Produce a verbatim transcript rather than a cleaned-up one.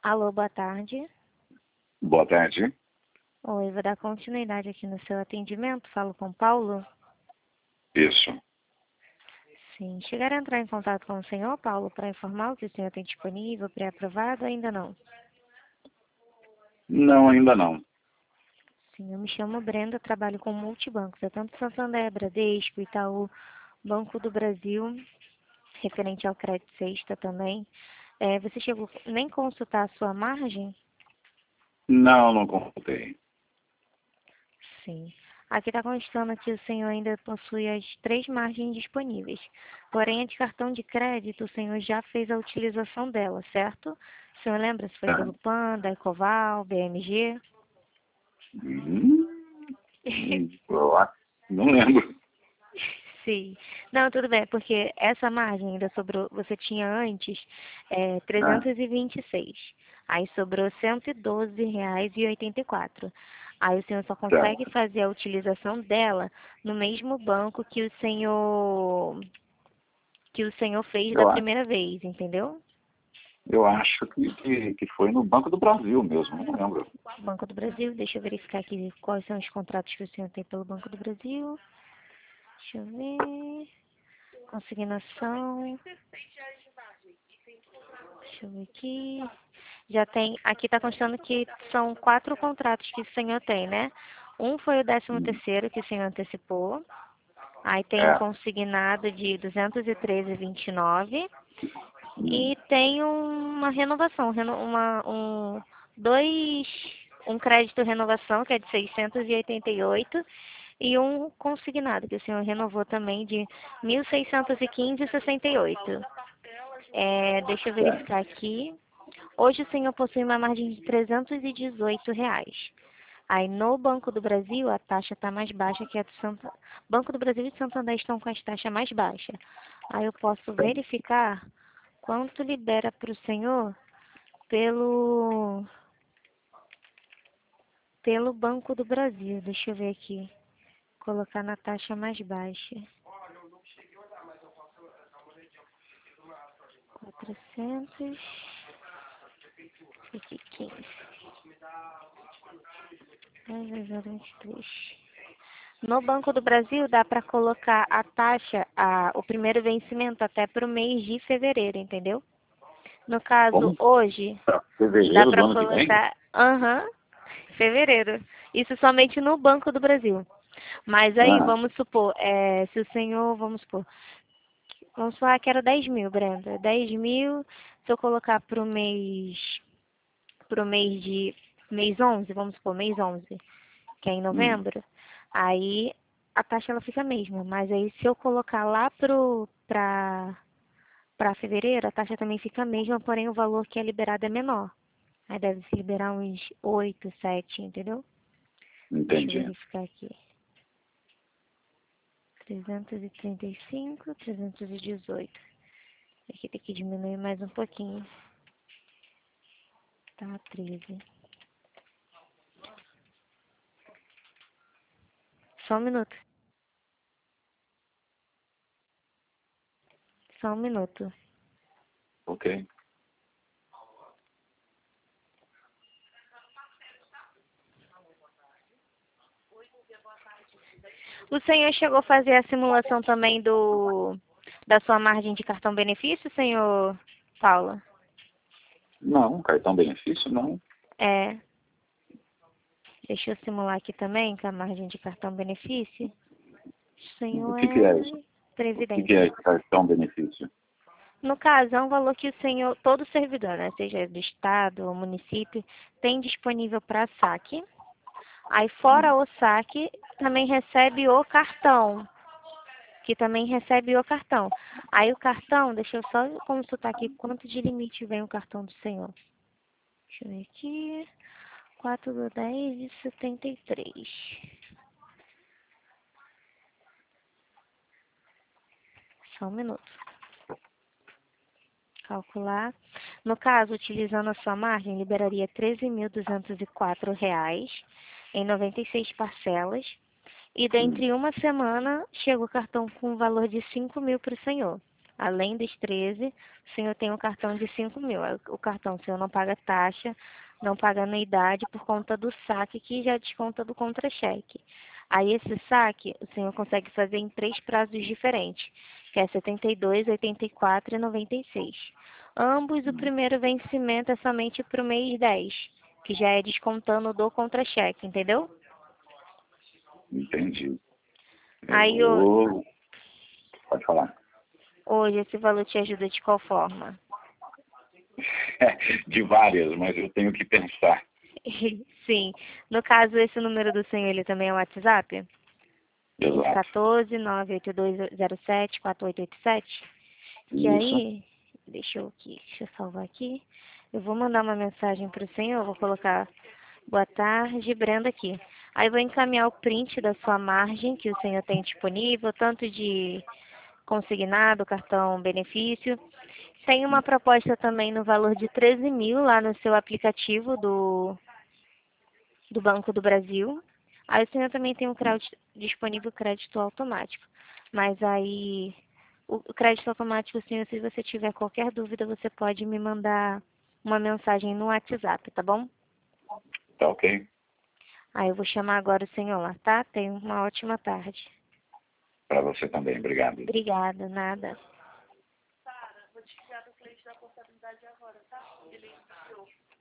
Alô, boa tarde. Boa tarde. Oi, vou dar continuidade aqui no seu atendimento. Falo com Paulo? Isso. Sim. Chegaram a entrar em contato com o senhor, Paulo, para informar o que o senhor tem disponível, pré-aprovado ou ainda não? Não, ainda não. Sim, eu me chamo Brenda, trabalho com multibancos, é tanto Santander, Bradesco, Itaú, Banco do Brasil, referente ao crédito sexta também. É, você chegou nem consultar a sua margem? Não, não consultei. Sim. Aqui está constando que o senhor ainda possui as três margens disponíveis. Porém, a de cartão de crédito, o senhor já fez a utilização dela, certo? O senhor lembra se foi Ah, pelo Panda, Ecoval, B M G? hum, hum, eu acho- não lembro. Sim. Não, tudo bem, porque essa margem ainda sobrou, você tinha antes é, Ah, trezentos e vinte e seis. Aí sobrou cento e doze reais e oitenta e quatro. Aí o senhor só consegue certo. fazer a utilização dela no mesmo banco que o senhor que o senhor fez da Eu, a- primeira vez, entendeu? eu acho que, que, que foi no Banco do Brasil mesmo, não lembro. Banco do Brasil, deixa eu verificar aqui quais são os contratos que o senhor tem pelo Banco do Brasil. Deixa eu ver. Consignação. Deixa eu ver aqui. Já tem, aqui está constando que são quatro contratos que o senhor tem, né? Um foi o décimo Hum, terceiro que o senhor antecipou. Aí tem um É. consignado de duzentos e treze vírgula vinte e nove. Hum, E tem uma renovação, reno- uma, um, dois, um crédito renovação, que é de seiscentos e oitenta e oito, e um consignado, que o senhor renovou também, de mil seiscentos e quinze vírgula sessenta e oito. É, deixa eu certo. verificar aqui. Hoje o senhor possui uma margem de trezentos e dezoito reais. Aí no Banco do Brasil a taxa está mais baixa que a do Santander. Banco do Brasil e Santander estão com as taxas mais baixas. Aí eu posso verificar quanto libera para o senhor pelo, pelo Banco do Brasil. Deixa eu ver aqui. Colocar na taxa mais baixa. quatrocentos. Aqui, quinze. dez zero vinte e três. No Banco do Brasil dá para colocar a taxa, a, o primeiro vencimento até para o mês de fevereiro, entendeu? No caso, Como? hoje, Para dá fevereiro do para ano que vem? colocar, aham, fevereiro. Isso somente no Banco do Brasil. Mas aí, Ah, vamos supor, é, se o senhor, vamos supor, vamos falar que era dez mil, Brenda. dez mil, se eu colocar para o mês, pro mês de, mês onze, vamos supor, mês onze, que é em hum, novembro, aí a taxa ela fica a mesma. Mas aí, se eu colocar lá pro, pra, pra fevereiro, a taxa também fica a mesma, porém o valor que é liberado é menor. Aí deve se liberar uns oito, sete, entendeu? Deixa eu entendi. verificar aqui. trezentos e trinta e cinco, trezentos e dezoito. Aqui tem que diminuir mais um pouquinho. Tá, treze. Só um minuto. Só um minuto. Ok. O senhor chegou a fazer a simulação também do da sua margem de cartão benefício, senhor Paula? Não, cartão benefício não. É. Deixa eu simular aqui também com a margem de cartão benefício. O O senhor que que é isso? é O que que é previdência. esse cartão benefício? No caso, é um valor que o senhor, todo servidor, né, seja do estado ou município, tem disponível para saque. Aí, Hum, fora o saque, também recebe o cartão, que também recebe o cartão. Aí, o cartão, deixa eu só consultar aqui quanto de limite vem o cartão do senhor. Deixa eu ver aqui. quatro do dez e setenta e três. Só um minuto. Calcular. No caso, utilizando a sua margem, liberaria treze mil duzentos e quatro reais em noventa e seis parcelas. E hum, dentre uma semana, chega o cartão com um valor de cinco mil para o senhor. além dos treze, o senhor tem um cartão de cinco mil. O cartão, o senhor não paga taxa, não paga anuidade por conta do saque, que já desconta do contra-cheque. Aí esse saque, o senhor consegue fazer em três prazos diferentes, que é setenta e dois, oitenta e quatro e noventa e seis. Ambos, o primeiro vencimento é somente para o mês dez, que já é descontando do contra-cheque, entendeu? Entendi. Eu Aí o- vou... Pode falar. hoje esse valor te ajuda de qual forma? De várias, mas eu tenho que pensar. Sim. No caso, esse número do senhor, ele também é o WhatsApp? O Exato. quatorze, nove oito dois zero sete, quatro oito oito sete. Que Isso. aí, deixa eu aqui, deixa eu salvar aqui. Eu vou mandar uma mensagem para o senhor, vou colocar boa tarde, Brenda aqui. Aí vou encaminhar o print da sua margem que o senhor tem disponível, tanto de consignado, cartão benefício. Tem uma proposta também no valor de treze mil lá no seu aplicativo do, do Banco do Brasil. Aí o senhor também tem um crédito, disponível crédito automático. Mas aí, o o crédito automático, senhor, se você tiver qualquer dúvida, você pode me mandar uma mensagem no WhatsApp, tá bom? Tá ok? Aí eu vou chamar agora o senhor lá, tá? Tenha uma ótima tarde. Para você também. Obrigado. Obrigada, nada.